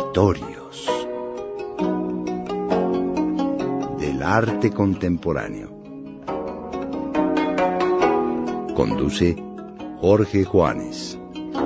Territorios del arte contemporáneo. Conduce Jorge Juanes.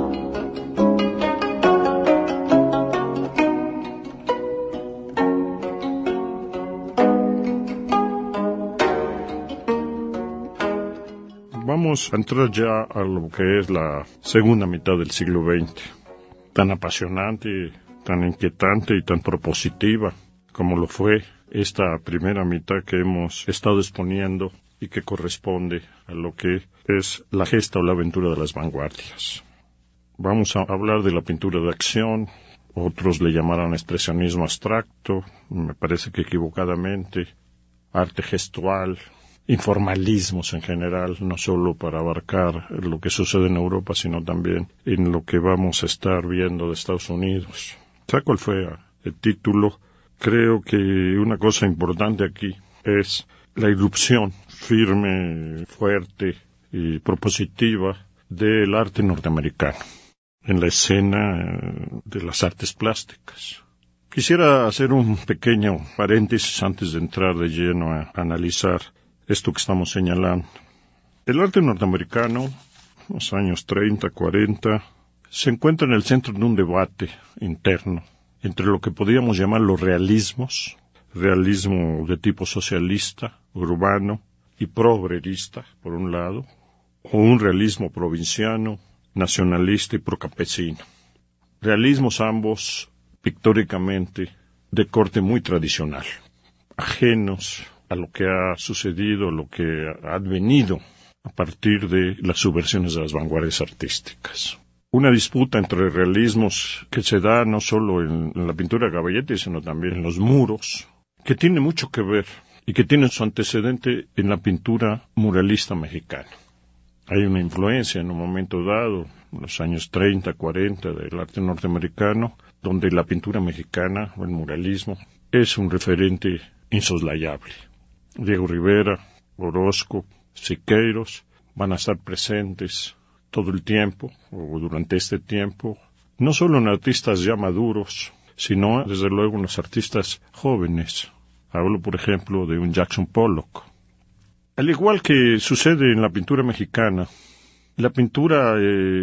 Vamos a entrar ya a lo que es la segunda mitad del siglo XX, tan apasionante, tan inquietante y tan propositiva como lo fue esta primera mitad que hemos estado exponiendo y que corresponde a lo que es la gesta o la aventura de las vanguardias. Vamos a hablar de la pintura de acción, otros le llamarán expresionismo abstracto, me parece que equivocadamente, arte gestual, informalismos en general, no solo para abarcar lo que sucede en Europa, sino también en lo que vamos a estar viendo de Estados Unidos. ¿Sabe cuál fue el título? Creo que una cosa importante aquí es la irrupción firme, fuerte y propositiva del arte norteamericano en la escena de las artes plásticas. Quisiera hacer un pequeño paréntesis antes de entrar de lleno a analizar esto que estamos señalando. El arte norteamericano, en los años 30, 40, se encuentra en el centro de un debate interno entre lo que podríamos llamar los realismos, realismo de tipo socialista, urbano y progrerista, por un lado, o un realismo provinciano, nacionalista y procampesino. Realismos ambos, pictóricamente, de corte muy tradicional, ajenos a lo que ha sucedido, lo que ha advenido a partir de las subversiones de las vanguardias artísticas. Una disputa entre realismos que se da no solo en la pintura de Caballete, sino también en los muros, que tiene mucho que ver y que tiene su antecedente en la pintura muralista mexicana. Hay una influencia en un momento dado, en los años 30, 40, del arte norteamericano, donde la pintura mexicana, o el muralismo, es un referente insoslayable. Diego Rivera, Orozco, Siqueiros van a estar presentes todo el tiempo, o durante este tiempo, no solo en artistas ya maduros, sino desde luego en los artistas jóvenes. Hablo, por ejemplo, de un Jackson Pollock. Al igual que sucede en la pintura mexicana, la pintura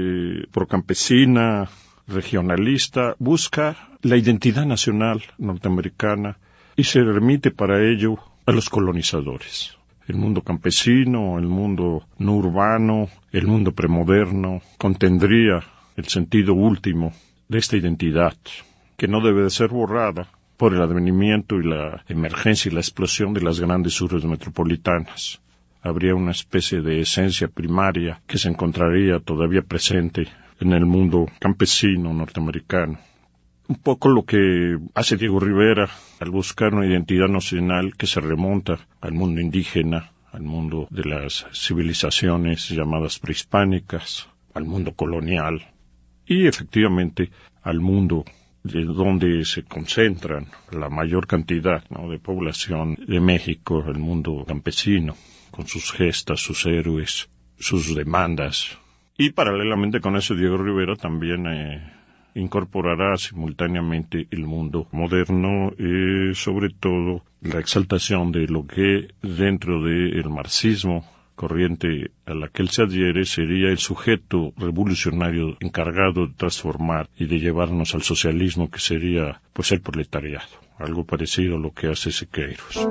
procampesina, regionalista, busca la identidad nacional norteamericana y se remite para ello a los colonizadores. El mundo campesino, el mundo no urbano, el mundo premoderno, contendría el sentido último de esta identidad, que no debe de ser borrada por el advenimiento y la emergencia y la explosión de las grandes urbes metropolitanas. Habría una especie de esencia primaria que se encontraría todavía presente en el mundo campesino norteamericano. Un poco lo que hace Diego Rivera al buscar una identidad nacional que se remonta al mundo indígena, al mundo de las civilizaciones llamadas prehispánicas, al mundo colonial y efectivamente al mundo de donde se concentran la mayor cantidad, ¿no?, de población de México, el mundo campesino, con sus gestas, sus héroes, sus demandas. Y paralelamente con eso Diego Rivera también incorporará simultáneamente el mundo moderno y sobre todo la exaltación de lo que dentro del marxismo, corriente a la que él se adhiere, sería el sujeto revolucionario encargado de transformar y de llevarnos al socialismo, que sería pues el proletariado, algo parecido a lo que hace Siqueiros.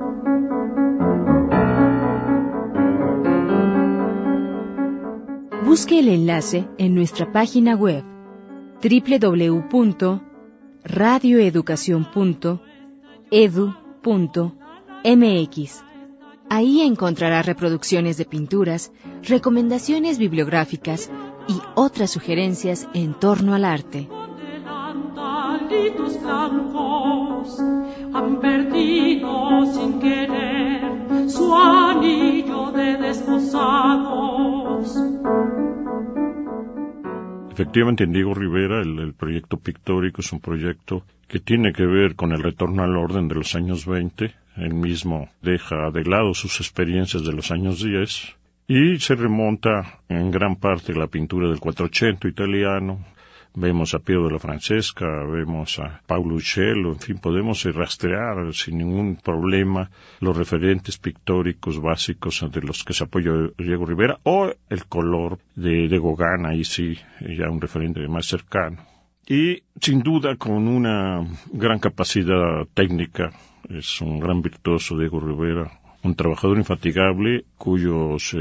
Busque el enlace en nuestra página web www.radioeducacion.edu.mx. Ahí encontrará reproducciones de pinturas, recomendaciones bibliográficas y otras sugerencias en torno al arte. Han perdido sin querer su anillo de desposados. Efectivamente, en Diego Rivera el proyecto pictórico es un proyecto que tiene que ver con el retorno al orden de los años 20. Él mismo deja de lado sus experiencias de los años 10 y se remonta en gran parte a la pintura del Quattrocento italiano, Vemos a Piero de la Francesca, vemos a Paulo Uccello, en fin, podemos rastrear sin ningún problema los referentes pictóricos básicos de los que se apoya Diego Rivera, o el color de Gauguin, ahí sí, ya un referente más cercano. Y sin duda con una gran capacidad técnica, es un gran virtuoso Diego Rivera, un trabajador infatigable cuyos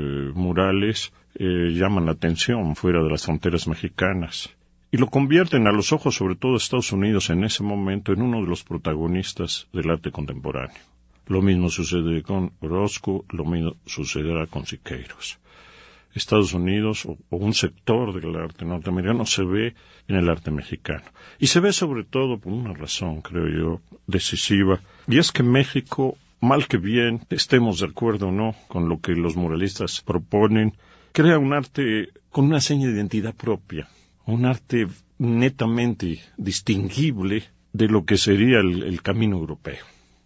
murales llaman la atención fuera de las fronteras mexicanas y lo convierten a los ojos sobre todo de Estados Unidos en ese momento en uno de los protagonistas del arte contemporáneo. Lo mismo sucede con Orozco, lo mismo sucederá con Siqueiros. Estados Unidos o un sector del arte norteamericano se ve en el arte mexicano. Y se ve sobre todo por una razón, creo yo, decisiva, y es que México, mal que bien, estemos de acuerdo o no con lo que los muralistas proponen, crea un arte con una seña de identidad propia, un arte netamente distinguible de lo que sería el camino europeo.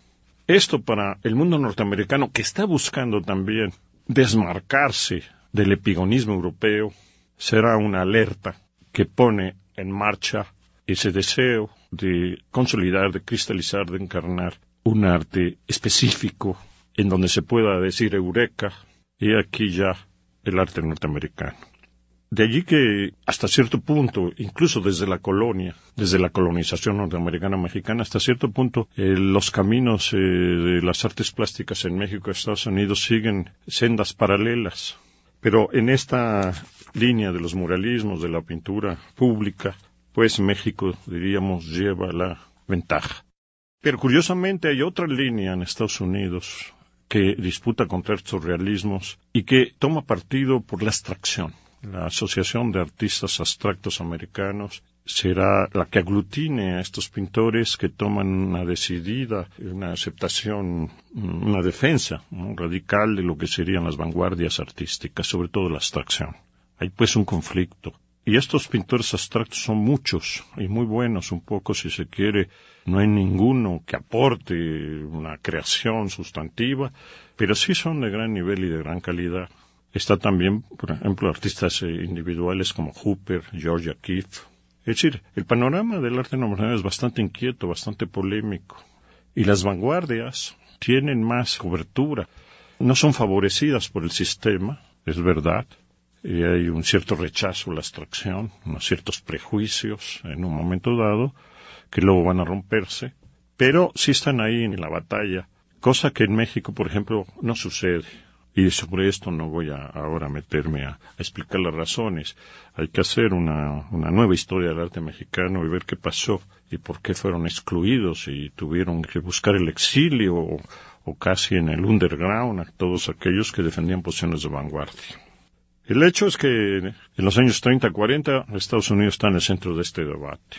Esto para el mundo norteamericano, que está buscando también desmarcarse del epigonismo europeo, será una alerta que pone en marcha ese deseo de consolidar, de cristalizar, de encarnar un arte específico en donde se pueda decir eureka, y aquí ya el arte norteamericano. De allí que hasta cierto punto, incluso desde la colonia, desde la colonización norteamericana-mexicana, hasta cierto punto los caminos de las artes plásticas en México y Estados Unidos siguen sendas paralelas. Pero en esta línea de los muralismos, de la pintura pública, pues México, diríamos, lleva la ventaja. Pero curiosamente hay otra línea en Estados Unidos que disputa contra estos realismos y que toma partido por la abstracción. La Asociación de Artistas Abstractos Americanos será la que aglutine a estos pintores que toman una decidida, una aceptación, una defensa radical de lo que serían las vanguardias artísticas, sobre todo la abstracción. Hay pues un conflicto. Y estos pintores abstractos son muchos y muy buenos, un poco si se quiere. No hay ninguno que aporte una creación sustantiva, pero sí son de gran nivel y de gran calidad. Está también, por ejemplo, artistas individuales como Hooper, Georgia Keith. Es decir, el panorama del arte norteamericano es bastante inquieto, bastante polémico. Y las vanguardias tienen más cobertura. No son favorecidas por el sistema, es verdad. Y hay un cierto rechazo a la abstracción, unos ciertos prejuicios en un momento dado, que luego van a romperse. Pero sí están ahí en la batalla, cosa que en México, por ejemplo, no sucede. Y sobre esto no voy a ahora meterme a explicar las razones. Hay que hacer una nueva historia del arte mexicano y ver qué pasó y por qué fueron excluidos y tuvieron que buscar el exilio o casi en el underground a todos aquellos que defendían posiciones de vanguardia. El hecho es que en los años 30-40 Estados Unidos está en el centro de este debate.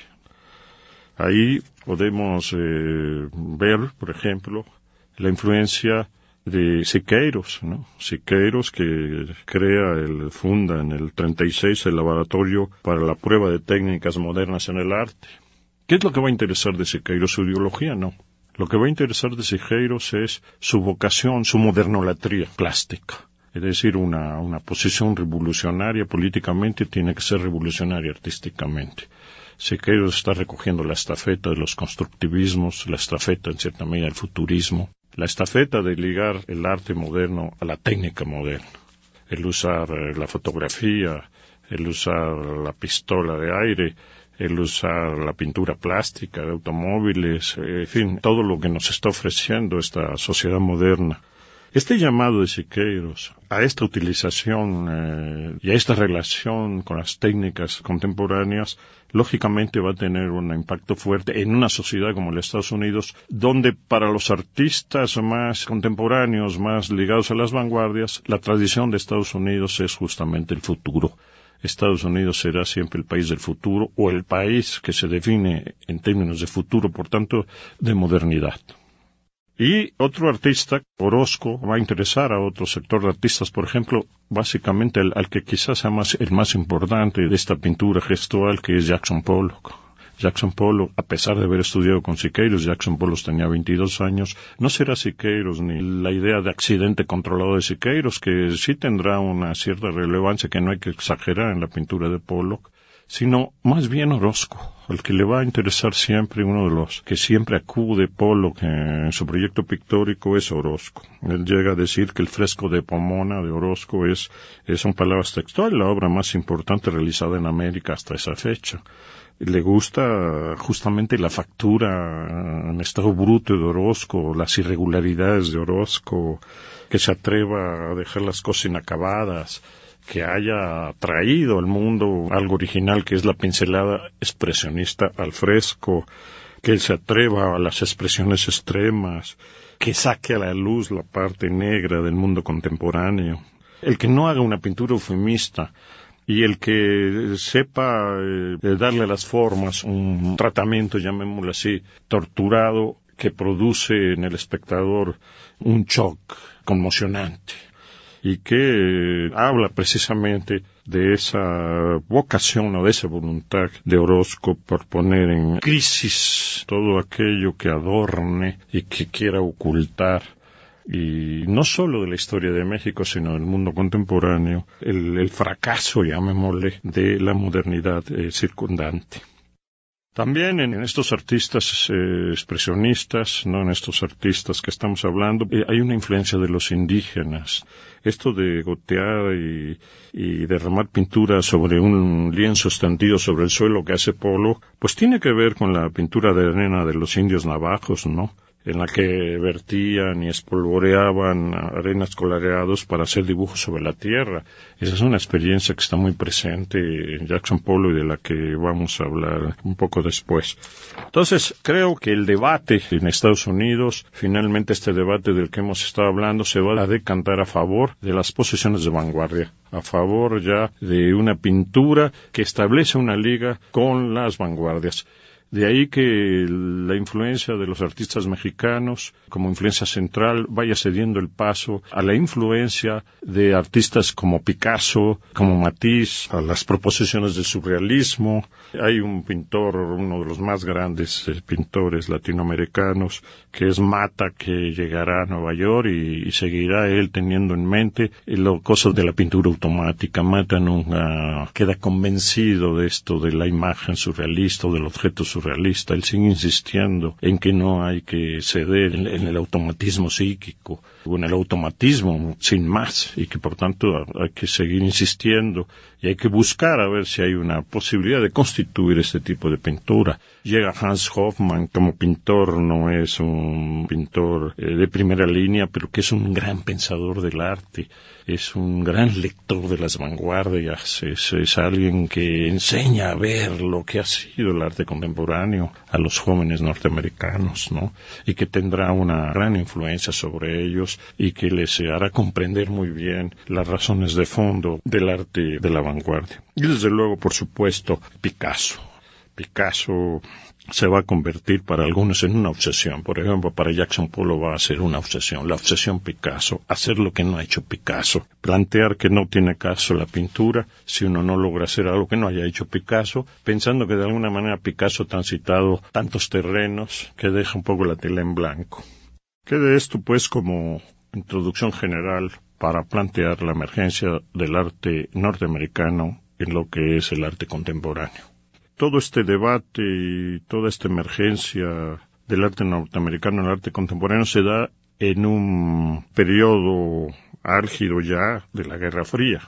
Ahí podemos ver, por ejemplo, la influencia de Siqueiros, ¿no? Siqueiros que funda en el 36 el laboratorio para la prueba de técnicas modernas en el arte. ¿Qué es lo que va a interesar de Siqueiros? Su ideología, no. Lo que va a interesar de Siqueiros es su vocación, su modernolatría plástica. Es decir, una posición revolucionaria políticamente tiene que ser revolucionaria artísticamente. Siqueiros está recogiendo la estafeta de los constructivismos, la estafeta en cierta medida del futurismo, la estafeta de ligar el arte moderno a la técnica moderna, el usar la fotografía, el usar la pistola de aire, el usar la pintura plástica de automóviles, en fin, todo lo que nos está ofreciendo esta sociedad moderna. Este llamado de Siqueiros a esta utilización y a esta relación con las técnicas contemporáneas, lógicamente va a tener un impacto fuerte en una sociedad como los Estados Unidos, donde para los artistas más contemporáneos, más ligados a las vanguardias, la tradición de Estados Unidos es justamente el futuro. Estados Unidos será siempre el país del futuro, o el país que se define en términos de futuro, por tanto, de modernidad. Y otro artista, Orozco, va a interesar a otro sector de artistas, por ejemplo, básicamente al que quizás sea el más importante de esta pintura gestual, que es Jackson Pollock. Jackson Pollock, a pesar de haber estudiado con Siqueiros, Jackson Pollock tenía 22 años, no será Siqueiros ni la idea de accidente controlado de Siqueiros, que sí tendrá una cierta relevancia que no hay que exagerar en la pintura de Pollock, sino más bien Orozco, al que le va a interesar siempre, uno de los que siempre acude Pollock en su proyecto pictórico es Orozco. Él llega a decir que el fresco de Pomona de Orozco son palabras textuales, la obra más importante realizada en América hasta esa fecha. Le gusta justamente la factura en estado bruto de Orozco, las irregularidades de Orozco, que se atreva a dejar las cosas inacabadas, que haya traído al mundo algo original que es la pincelada expresionista al fresco, que se atreva a las expresiones extremas, que saque a la luz la parte negra del mundo contemporáneo. El que no haga una pintura eufemista y el que sepa darle a las formas un tratamiento, llamémoslo así, torturado, que produce en el espectador un shock conmocionante y que habla precisamente de esa vocación o de esa voluntad de Orozco por poner en crisis todo aquello que adorne y que quiera ocultar, y no solo de la historia de México, sino del mundo contemporáneo, el fracaso, llamémosle, de la modernidad circundante. También en estos artistas expresionistas, no en estos artistas que estamos hablando, hay una influencia de los indígenas. Esto de gotear y derramar pintura sobre un lienzo extendido sobre el suelo que hace Pollock, pues tiene que ver con la pintura de arena de los indios navajos, ¿no?, en la que vertían y espolvoreaban arenas coloreados para hacer dibujos sobre la tierra. Esa es una experiencia que está muy presente en Jackson Pollock y de la que vamos a hablar un poco después. Entonces, creo que el debate en Estados Unidos, finalmente este debate del que hemos estado hablando, se va a decantar a favor de las posiciones de vanguardia, a favor ya de una pintura que establece una liga con las vanguardias. De ahí que la influencia de los artistas mexicanos, como influencia central, vaya cediendo el paso a la influencia de artistas como Picasso, como Matisse, a las proposiciones del surrealismo. Hay un pintor, uno de los más grandes pintores latinoamericanos, que es Mata, que llegará a Nueva York y seguirá él teniendo en mente las cosas de la pintura automática. Mata nunca queda convencido de esto, de la imagen surrealista o del objeto surrealista. Él sigue insistiendo en que no hay que ceder en el automatismo psíquico o en el automatismo sin más, y que por tanto hay que seguir insistiendo y hay que buscar a ver si hay una posibilidad de constituir este tipo de pintura. Llega Hans Hofmann como pintor, no es un pintor de primera línea, pero que es un gran pensador del arte, es un gran lector de las vanguardias, es alguien que enseña a ver lo que ha sido el arte contemporáneo a los jóvenes norteamericanos, ¿no? Y que tendrá una gran influencia sobre ellos y que les hará comprender muy bien las razones de fondo del arte de la vanguardia. Y desde luego, por supuesto, Picasso. Picasso se va a convertir para algunos en una obsesión. Por ejemplo, para Jackson Pollock va a ser una obsesión, la obsesión Picasso, hacer lo que no ha hecho Picasso, plantear que no tiene caso la pintura si uno no logra hacer algo que no haya hecho Picasso, pensando que de alguna manera Picasso ha transitado tantos terrenos que deja un poco la tela en blanco. Quede esto pues como introducción general para plantear la emergencia del arte norteamericano en lo que es el arte contemporáneo. Todo este debate y toda esta emergencia del arte norteamericano en el arte contemporáneo se da en un periodo álgido ya de la Guerra Fría,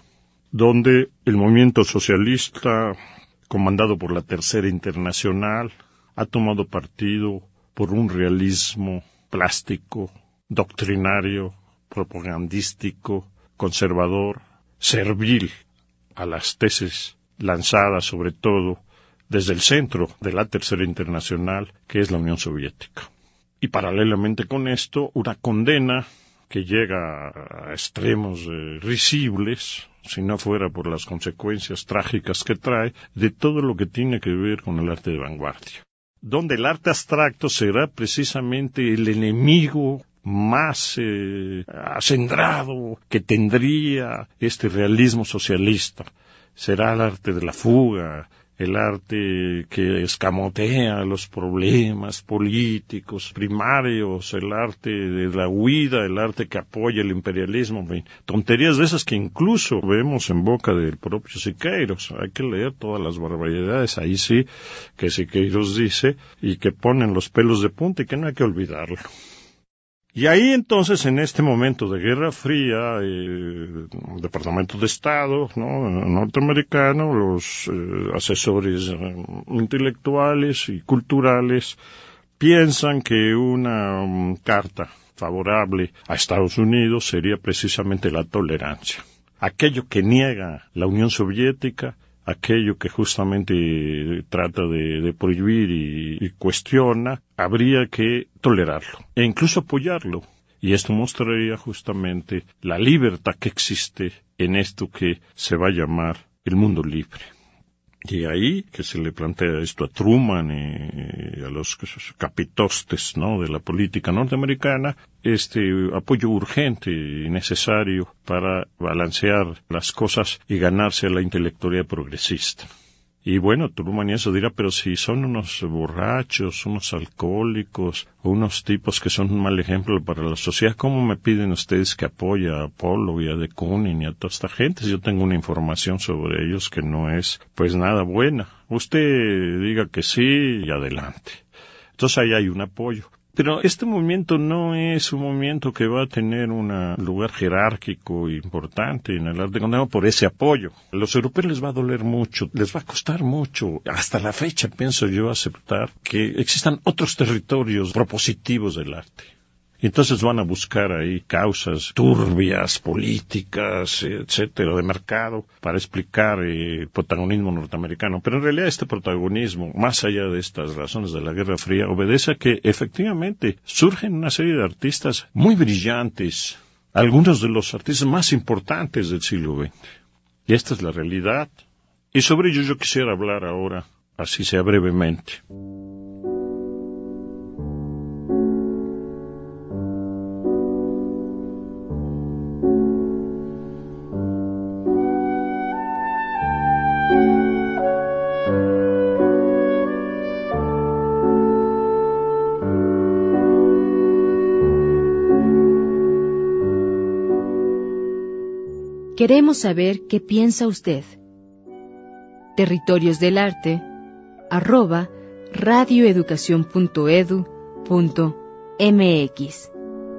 donde el movimiento socialista, comandado por la Tercera Internacional, ha tomado partido por un realismo plástico, doctrinario, propagandístico, conservador, servil a las tesis lanzadas sobre todo desde el centro de la Tercera Internacional, que es la Unión Soviética. Y paralelamente con esto, una condena que llega a extremos risibles, si no fuera por las consecuencias trágicas que trae, de todo lo que tiene que ver con el arte de vanguardia, donde el arte abstracto será precisamente el enemigo más acendrado que tendría este realismo socialista. Será el arte de la fuga, el arte que escamotea los problemas políticos primarios, el arte de la huida, el arte que apoya el imperialismo, tonterías de esas que incluso vemos en boca del propio Siqueiros. Hay que leer todas las barbaridades, ahí sí, que Siqueiros dice, y que ponen los pelos de punta y que no hay que olvidarlo. Y ahí entonces, en este momento de Guerra Fría, el Departamento de Estado, ¿no?, norteamericano, los asesores intelectuales y culturales piensan que una carta favorable a Estados Unidos sería precisamente la tolerancia. Aquello que niega la Unión Soviética, aquello que justamente trata de prohibir y cuestiona, habría que tolerarlo e incluso apoyarlo. Y esto mostraría justamente la libertad que existe en esto que se va a llamar el mundo libre. Y ahí que se le plantea esto a Truman y a los capitostes, ¿no?, de la política norteamericana, este apoyo urgente y necesario para balancear las cosas y ganarse a la intelectualidad progresista. Y bueno, Truman y eso dirá, pero si son unos borrachos, unos alcohólicos, unos tipos que son un mal ejemplo para la sociedad, ¿cómo me piden ustedes que apoye a Apolo y a de Kooning y a toda esta gente? Yo tengo una información sobre ellos que no es, pues, nada buena. Usted diga que sí y adelante. Entonces ahí hay un apoyo. Pero este movimiento no es un movimiento que va a tener un lugar jerárquico importante en el arte contemporáneo por ese apoyo. A los europeos les va a doler mucho, les va a costar mucho, hasta la fecha pienso yo aceptar que existan otros territorios propositivos del arte. Y entonces van a buscar ahí causas turbias, políticas, etcétera, de mercado, para explicar el protagonismo norteamericano. Pero en realidad este protagonismo, más allá de estas razones de la Guerra Fría, obedece a que efectivamente surgen una serie de artistas muy brillantes, algunos de los artistas más importantes del siglo XX. Y esta es la realidad. Y sobre ello yo quisiera hablar ahora, así sea brevemente. Queremos saber qué piensa usted. Territorios del Arte @radioeducacion.edu.mx.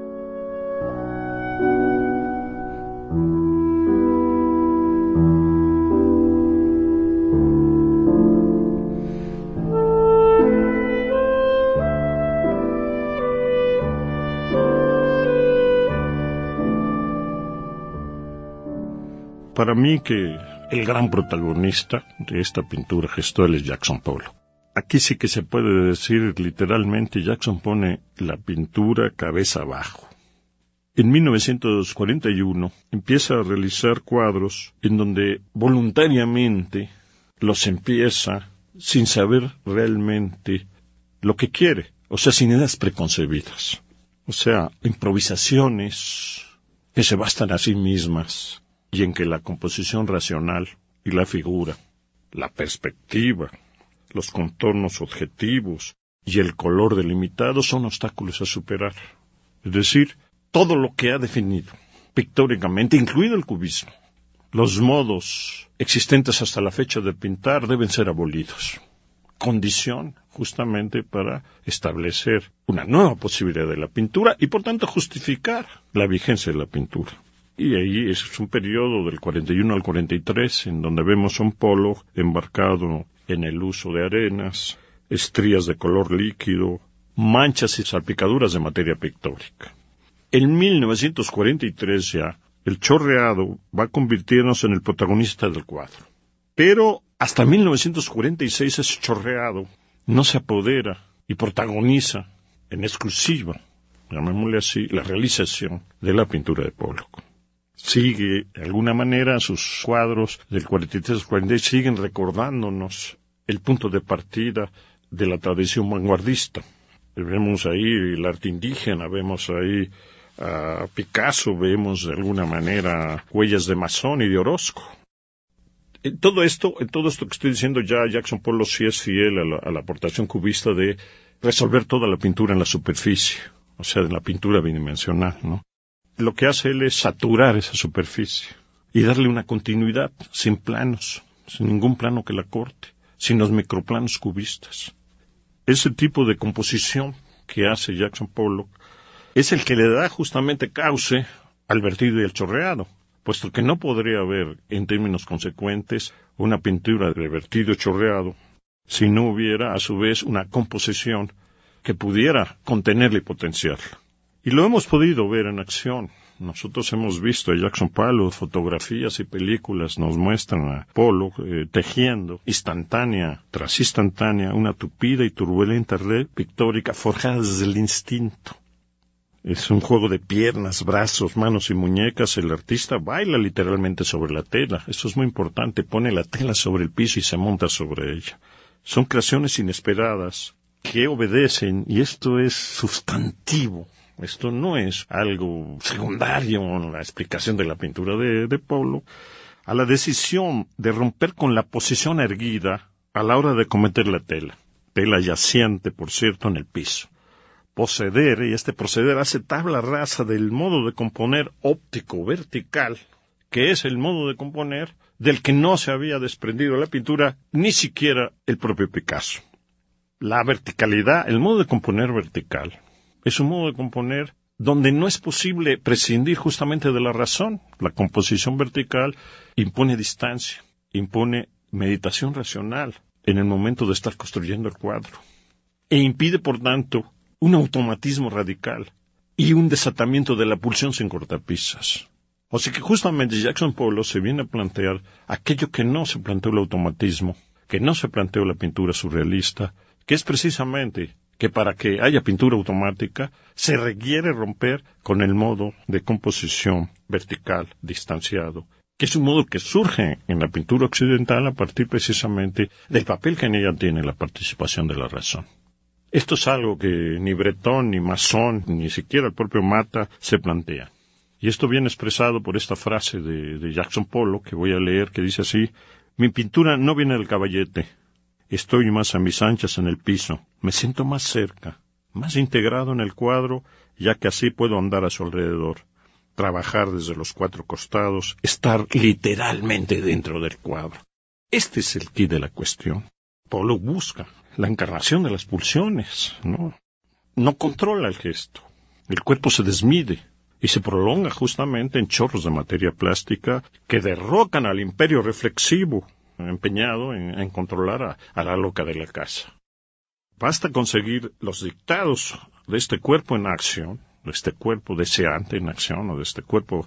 Para mí que el gran protagonista de esta pintura gestual es Jackson Pollock. Aquí sí que se puede decir literalmente, Jackson pone la pintura cabeza abajo. En 1941 empieza a realizar cuadros en donde voluntariamente los empieza sin saber realmente lo que quiere, o sea, sin ideas preconcebidas. O sea, improvisaciones que se bastan a sí mismas, y en que la composición racional y la figura, la perspectiva, los contornos objetivos y el color delimitado son obstáculos a superar. Es decir, todo lo que ha definido pictóricamente, incluido el cubismo, los modos existentes hasta la fecha de pintar deben ser abolidos. Condición justamente para establecer una nueva posibilidad de la pintura y por tanto justificar la vigencia de la pintura. Y ahí es un periodo del 41 al 43 en donde vemos a un Pollock embarcado en el uso de arenas, estrías de color líquido, manchas y salpicaduras de materia pictórica. En 1943 ya, el chorreado va convirtiéndose en el protagonista del cuadro. Pero hasta 1946 ese chorreado no se apodera y protagoniza en exclusiva, llamémosle así, la realización de la pintura de Pollock. Sigue, de alguna manera, sus cuadros del 43 al 46 siguen recordándonos el punto de partida de la tradición vanguardista. Vemos ahí el arte indígena, vemos ahí a Picasso, vemos de alguna manera huellas de Masón y de Orozco. En todo esto que estoy diciendo ya, Jackson Pollock sí es fiel a la aportación cubista de resolver toda la pintura en la superficie, o sea, en la pintura bidimensional, ¿no? Lo que hace él es saturar esa superficie y darle una continuidad, sin planos, sin ningún plano que la corte, sin los microplanos cubistas. Ese tipo de composición que hace Jackson Pollock es el que le da justamente cauce al vertido y al chorreado, puesto que no podría haber, en términos consecuentes, una pintura de vertido y chorreado si no hubiera, a su vez, una composición que pudiera contenerla y potenciarla. Y lo hemos podido ver en acción. Nosotros hemos visto a Jackson Pollock, fotografías y películas nos muestran a Pollock tejiendo instantánea tras instantánea una tupida y turbulenta red pictórica forjada desde el instinto. Es un juego de piernas, brazos, manos y muñecas. El artista baila literalmente sobre la tela. Eso es muy importante. Pone la tela sobre el piso y se monta sobre ella. Son creaciones inesperadas que obedecen, y esto es sustantivo. Esto no es algo secundario en la explicación de la pintura de Pollock, a la decisión de romper con la posición erguida a la hora de cometer la tela yaciente, por cierto, en el piso. Y este proceder hace tabla rasa del modo de componer óptico vertical, que es el modo de componer del que no se había desprendido la pintura, ni siquiera el propio Picasso. La verticalidad, el modo de componer vertical, es un modo de componer donde no es posible prescindir justamente de la razón. La composición vertical impone distancia, impone meditación racional en el momento de estar construyendo el cuadro, e impide, por tanto, un automatismo radical y un desatamiento de la pulsión sin cortapisas. O sea que justamente Jackson Pollock se viene a plantear aquello que no se planteó el automatismo, que no se planteó la pintura surrealista, que es precisamente que para que haya pintura automática se requiere romper con el modo de composición vertical, distanciado, que es un modo que surge en la pintura occidental a partir precisamente del papel que en ella tiene la participación de la razón. Esto es algo que ni Breton, ni Masson, ni siquiera el propio Mata se plantea. Y esto viene expresado por esta frase de Jackson Pollock, que voy a leer, que dice así: mi pintura no viene del caballete. Estoy más a mis anchas en el piso, me siento más cerca, más integrado en el cuadro, ya que así puedo andar a su alrededor, trabajar desde los cuatro costados, estar literalmente dentro del cuadro. Este es el quid de la cuestión. Pollock busca la encarnación de las pulsiones, ¿no? No controla el gesto. El cuerpo se desmide y se prolonga justamente en chorros de materia plástica que derrocan al imperio reflexivo, empeñado en controlar a la loca de la casa. Basta conseguir los dictados de este cuerpo en acción, de este cuerpo deseante en acción, o de este cuerpo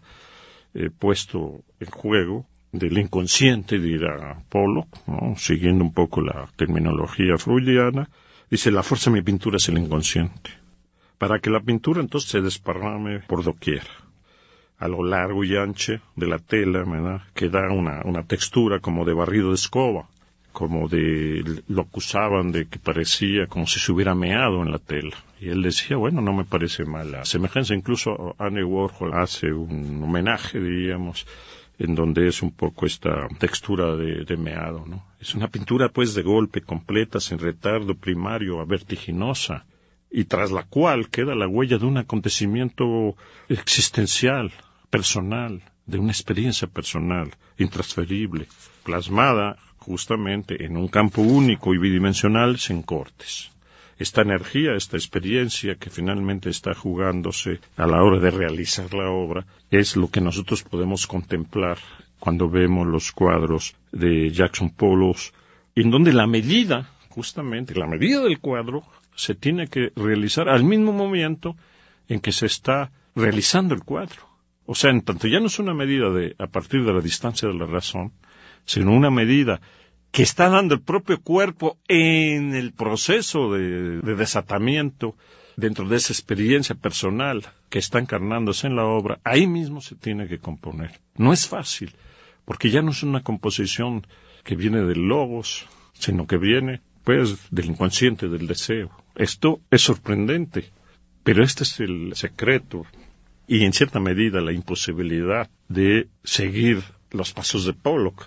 puesto en juego, del inconsciente, dirá Pollock, ¿no? Siguiendo un poco la terminología freudiana, dice: la fuerza de mi pintura es el inconsciente, para que la pintura entonces se desparrame por doquier, a lo largo y ancho de la tela, ¿verdad?, que da una textura como de barrido de escoba, como de, lo acusaban de que parecía como si se hubiera meado en la tela. Y él decía, bueno, no me parece mala semejanza. Incluso Andy Warhol hace un homenaje, diríamos, en donde es un poco esta textura de meado, ¿no? Es una pintura, pues, de golpe, completa, sin retardo primario, vertiginosa, y tras la cual queda la huella de un acontecimiento existencial, personal, de una experiencia personal, intransferible, plasmada justamente en un campo único y bidimensional sin cortes. Esta energía, esta experiencia que finalmente está jugándose a la hora de realizar la obra, es lo que nosotros podemos contemplar cuando vemos los cuadros de Jackson Pollock, en donde la medida, justamente, la medida del cuadro se tiene que realizar al mismo momento en que se está realizando el cuadro. O sea, en tanto ya no es una medida a partir de la distancia de la razón, sino una medida que está dando el propio cuerpo en el proceso de desatamiento dentro de esa experiencia personal que está encarnándose en la obra. Ahí mismo se tiene que componer. No es fácil, porque ya no es una composición que viene del logos, sino que viene, pues, del inconsciente, del deseo. Esto es sorprendente, pero este es el secreto y, en cierta medida, la imposibilidad de seguir los pasos de Pollock,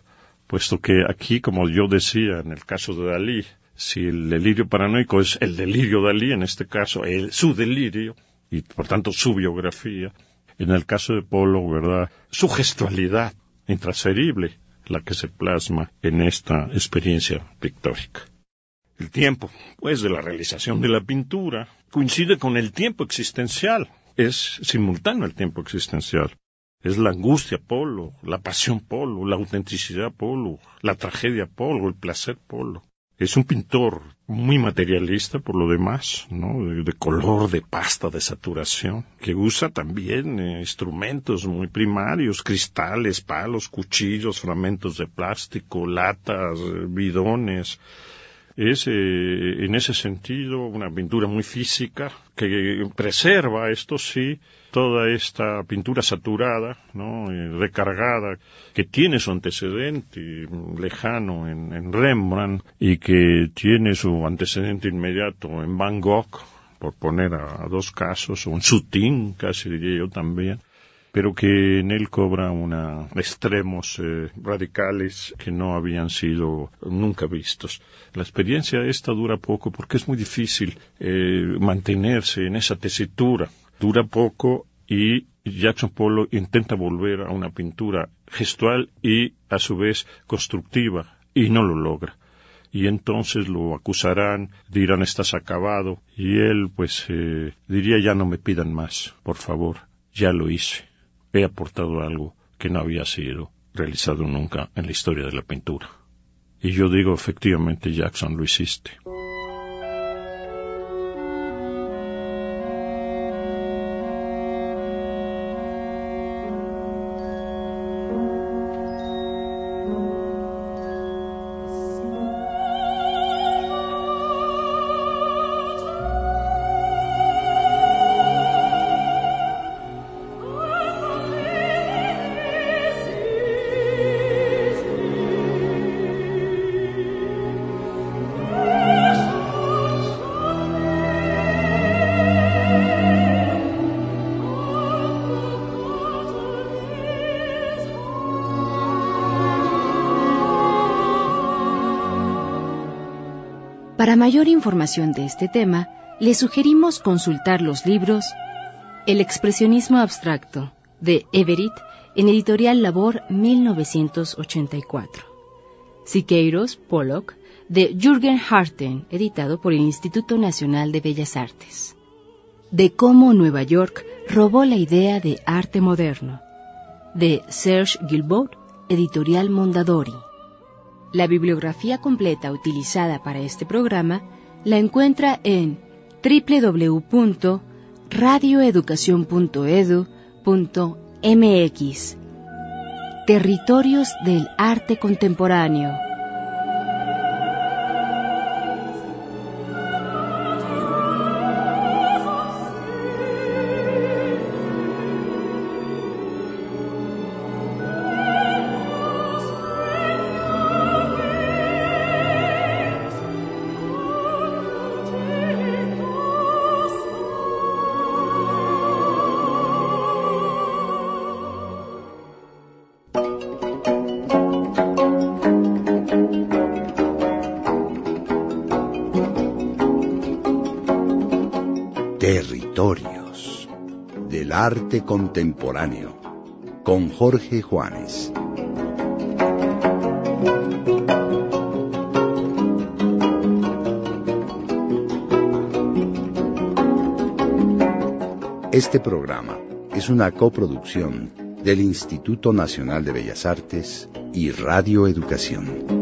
puesto que aquí, como yo decía en el caso de Dalí, si el delirio paranoico es el delirio Dalí, en este caso su delirio, y por tanto su biografía, en el caso de Pollock, ¿verdad?, su gestualidad intransferible, la que se plasma en esta experiencia pictórica. El tiempo, pues, de la realización de la pintura coincide con el tiempo existencial, es simultáneo al tiempo existencial. Es la angustia Pollock, la pasión Pollock, la autenticidad Pollock, la tragedia Pollock, el placer Pollock. Es un pintor muy materialista por lo demás, ¿no? De color, de pasta, de saturación, que usa también instrumentos muy primarios, cristales, palos, cuchillos, fragmentos de plástico, latas, bidones. Es, en ese sentido, una pintura muy física que preserva, esto sí, toda esta pintura saturada, ¿no?, recargada, que tiene su antecedente lejano en Rembrandt y que tiene su antecedente inmediato en Van Gogh, por poner a dos casos, o en Soutin, casi diría yo también, pero que en él cobra extremos radicales que no habían sido nunca vistos. La experiencia esta dura poco porque es muy difícil mantenerse en esa tesitura. Dura poco y Jackson Pollock intenta volver a una pintura gestual y a su vez constructiva y no lo logra. Y entonces lo acusarán, dirán estás acabado y él pues diría ya no me pidan más, por favor, ya lo hice. He aportado algo que no había sido realizado nunca en la historia de la pintura. Y yo digo, efectivamente, Jackson, lo hiciste. Para mayor información de este tema, le sugerimos consultar los libros El expresionismo abstracto, de Everett, en Editorial Labor 1984. Siqueiros, Pollock, de Jürgen Harten, editado por el Instituto Nacional de Bellas Artes. De cómo Nueva York robó la idea de arte moderno, de Serge Guilbaud, Editorial Mondadori. La bibliografía completa utilizada para este programa la encuentra en www.radioeducacion.edu.mx. Territorios del arte contemporáneo. Territorios del arte contemporáneo, con Jorge Juanes. Este programa es una coproducción del Instituto Nacional de Bellas Artes y Radio Educación.